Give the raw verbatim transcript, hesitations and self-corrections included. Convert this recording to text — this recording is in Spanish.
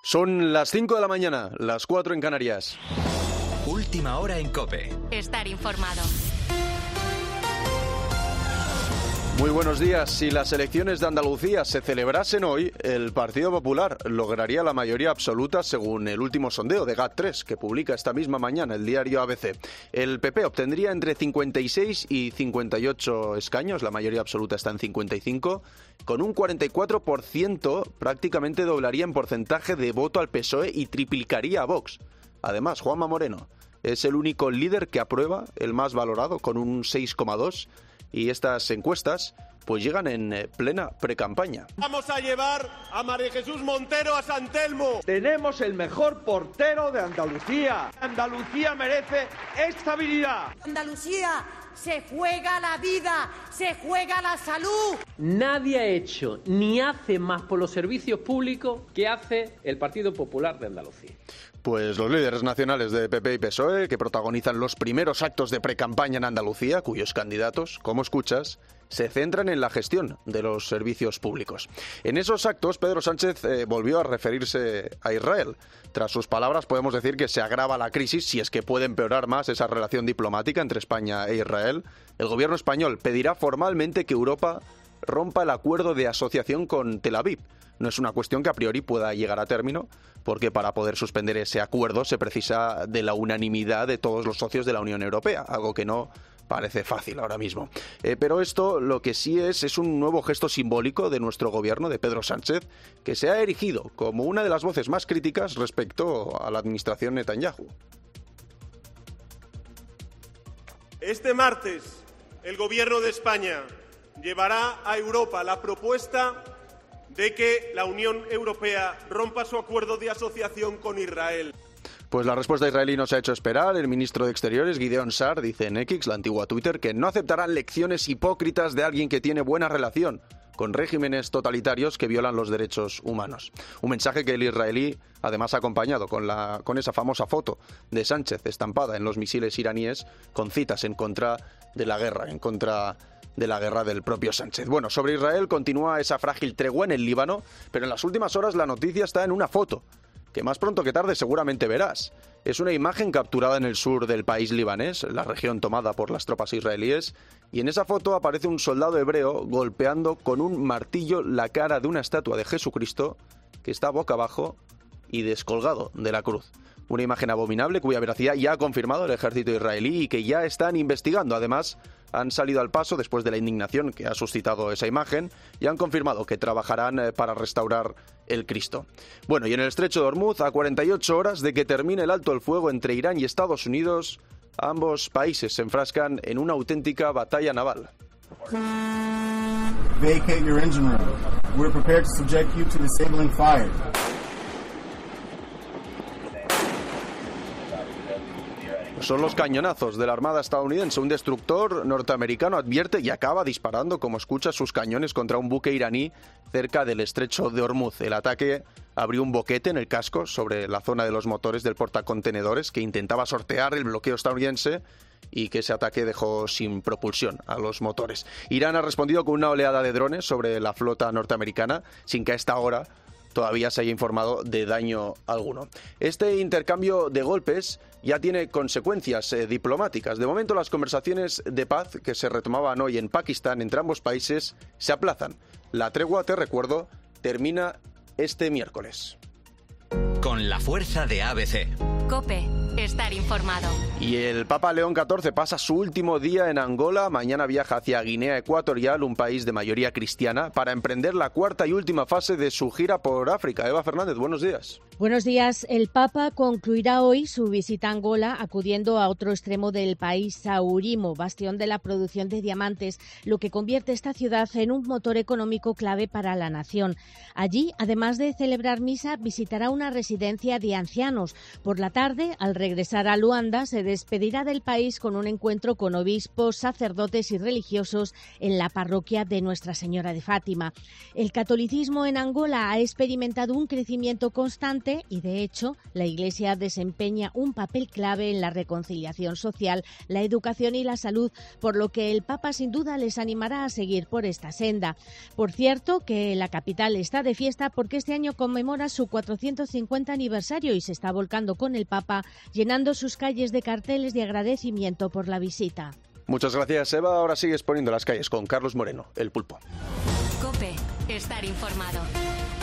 Son las cinco de la mañana, las cuatro en Canarias. Última hora en COPE. Estar informado. Muy buenos días. Si las elecciones de Andalucía se celebrasen hoy, el Partido Popular lograría la mayoría absoluta según el último sondeo de GAT tres, que publica esta misma mañana el diario A B C. El P P obtendría entre cincuenta y seis y cincuenta y ocho escaños, la mayoría absoluta está en cincuenta y cinco, con un cuarenta y cuatro por ciento prácticamente doblaría en porcentaje de voto al P S O E y triplicaría a Vox. Además, Juanma Moreno es el único líder que aprueba, el más valorado, con un seis coma dos, y estas encuestas pues llegan en plena precampaña. Vamos a llevar a María Jesús Montero a San Telmo. Tenemos el mejor portero de Andalucía. Andalucía merece estabilidad. Andalucía se juega la vida, se juega la salud. Nadie ha hecho ni hace más por los servicios públicos que hace el Partido Popular de Andalucía. Pues los líderes nacionales de P P y P S O E, que protagonizan los primeros actos de precampaña en Andalucía, cuyos candidatos, como escuchas, se centran en la gestión de los servicios públicos. En esos actos, Pedro Sánchez eh, volvió a referirse a Israel. Tras sus palabras, podemos decir que se agrava la crisis, si es que puede empeorar más esa relación diplomática entre España e Israel. El gobierno español pedirá formalmente que Europa rompa el acuerdo de asociación con Tel Aviv. No es una cuestión que a priori pueda llegar a término, porque para poder suspender ese acuerdo se precisa de la unanimidad de todos los socios de la Unión Europea, algo que no parece fácil ahora mismo. Eh, pero esto lo que sí es es un nuevo gesto simbólico de nuestro gobierno, de Pedro Sánchez, que se ha erigido como una de las voces más críticas respecto a la administración Netanyahu. Este martes, el gobierno de España llevará a Europa la propuesta de que la Unión Europea rompa su acuerdo de asociación con Israel. Pues la respuesta israelí no se ha hecho esperar. El ministro de Exteriores, Gideon Sa'ar, dice en X, la antigua Twitter, que no aceptarán lecciones hipócritas de alguien que tiene buena relación con regímenes totalitarios que violan los derechos humanos. Un mensaje que el israelí, además, ha acompañado con, la, con esa famosa foto de Sánchez estampada en los misiles iraníes con citas en contra de la guerra, en contra de la guerra del propio Sánchez. Bueno, sobre Israel continúa esa frágil tregua en el Líbano, pero en las últimas horas la noticia está en una foto que más pronto que tarde seguramente verás. Es una imagen capturada en el sur del país libanés, la región tomada por las tropas israelíes, y en esa foto aparece un soldado hebreo golpeando con un martillo la cara de una estatua de Jesucristo que está boca abajo y descolgado de la cruz. Una imagen abominable cuya veracidad ya ha confirmado el ejército israelí y que ya están investigando. Además, han salido al paso después de la indignación que ha suscitado esa imagen y han confirmado que trabajarán para restaurar el Cristo. Bueno, y en el estrecho de Ormuz, a cuarenta y ocho horas de que termine el alto el fuego entre Irán y Estados Unidos, ambos países se enfrascan en una auténtica batalla naval. Vacate your engine room. We're prepared to subject you to disabling fire. Son los cañonazos de la Armada estadounidense. Un destructor norteamericano advierte y acaba disparando, como escucha, sus cañones contra un buque iraní cerca del estrecho de Ormuz. El ataque abrió un boquete en el casco sobre la zona de los motores del portacontenedores que intentaba sortear el bloqueo estadounidense y que ese ataque dejó sin propulsión a los motores. Irán ha respondido con una oleada de drones sobre la flota norteamericana, sin que a esta hora todavía se haya informado de daño alguno. Este intercambio de golpes ya tiene consecuencias eh, diplomáticas. De momento, las conversaciones de paz que se retomaban hoy en Pakistán entre ambos países se aplazan. La tregua, te recuerdo, termina este miércoles. Con la fuerza de A B C. COPE. Estar informado. Y el Papa León catorce pasa su último día en Angola. Mañana viaja hacia Guinea Ecuatorial, un país de mayoría cristiana, para emprender la cuarta y última fase de su gira por África. Eva Fernández, buenos días. Buenos días. El Papa concluirá hoy su visita a Angola acudiendo a otro extremo del país, Saurimo, bastión de la producción de diamantes, lo que convierte esta ciudad en un motor económico clave para la nación. Allí, además de celebrar misa, visitará una residencia de ancianos. Por la tarde, al regresar a Luanda, se despedirá del país con un encuentro con obispos, sacerdotes y religiosos en la parroquia de Nuestra Señora de Fátima. El catolicismo en Angola ha experimentado un crecimiento constante y, de hecho, la Iglesia desempeña un papel clave en la reconciliación social, la educación y la salud, por lo que el Papa sin duda les animará a seguir por esta senda. Por cierto, que la capital está de fiesta porque este año conmemora su cuatrocientos cincuenta aniversario y se está volcando con el Papa, llenando sus calles de carteles de agradecimiento por la visita. Muchas gracias, Eva. Ahora sigues poniendo las calles con Carlos Moreno, el Pulpo. COPE, estar informado.